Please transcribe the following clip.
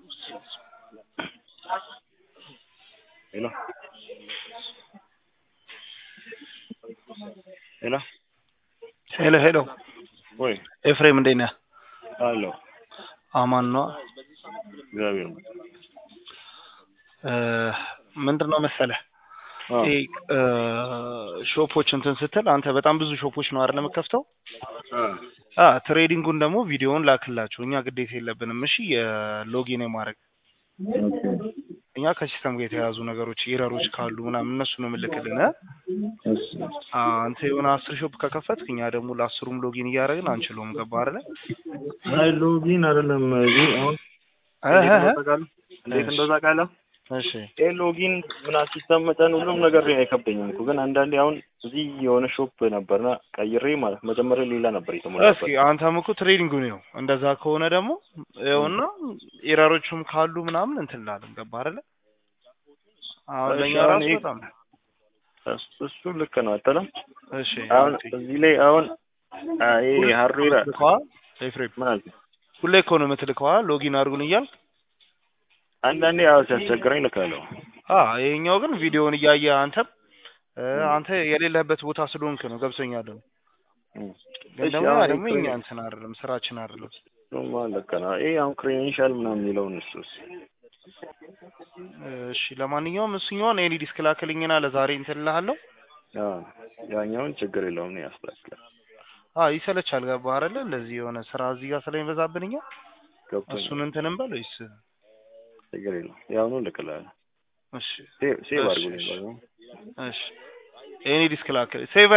Hello. Hello. Hello. Oi. Efraim እንዴት ነህ? Hello. አማን ነው። እግዚአብሔር ይመስገን። ምንድነው መሰለህ ሾፖች እንትን ስትል አንተ በጣም ብዙ ሾፖች ነው አይደል የምከፍተው? ትሬዲንጉን ደግሞ ቪዲዮውን ላክላችሁ። እኛ ግዴታ የለብንም። እሺ የሎጊን የማድረግ እኛ ከሲስተም ጋር የተያዙ ነገሮች ኤረሮች ካሉ ምናምን እነሱ ነው የምልክልህ። አንተ የሆነ 10 ሾፕ ከከፈትክ እኛ ደግሞ ለ10ሩም ሎጊን እያደረግን አንችልም። ገባህ አይደል? አይ ሎጊን አይደለም እዚህ አሁን እንዴት እንደዛ ቃለ እሺ ሎጊን ምና ሲስተም መጠን ሁሉም ነገር ላይ አይከብደኝም እኮ ግን አንዳንዴ አሁን እዚህ የሆነ ሾፕ ነበርና ቀይሬ ማለት መጀመሪያ ሌላ ነበር የተሞላበት። እስኪ አንተም እኮ ትሬዲንግ ነው። እንደዛ ከሆነ ደግሞ ይኸውና ኤረሮችም ካሉ ምናምን እንትን ላለም ገባህ አይደል? አሁን ለኛ ራሱ በጣም እሱ ልክ ነው አተለም። እሺ አሁን እዚህ ላይ አሁን ይሄ ሃርድዌር ኤፍሬም ምን አለ ሁሌ እኮ ነው የምትልከዋ ሎጊን አድርጉን እያልክ አንዳንዴ ያው ሲያስቸግረኝ ልካለሁ። ይሄኛው ግን ቪዲዮውን እያየ አንተ የሌለህበት ቦታ ስለሆንክ ነው ገብቶኛል። ግን ደግሞ እኛ እንትን አይደለም ስራችን አይደለም ነው ማለት ነው። ይሄ አሁን ክሬዴንሻል ምናምን የሚለውን እሱስ እሺ ለማንኛውም እሱኛውን ኤኒ ዲስክ ላክልኝና ለዛሬ እንትን እልሃለሁ። ያኛውን ችግር የለውም ነው ያስተካክላል። ይሰለቻል ገባህ አይደል? እንደዚህ የሆነ ስራ እዚህ ጋር ስለሚበዛብንኛ እሱን እንትን እንበል ወይስ ችግር የለውም ያው ነው ልክልሃለሁ። እሺ ሴቭ አድርጉልኝ። እሺ ኤኒ ዲስክ ላክልኝ ሴቭ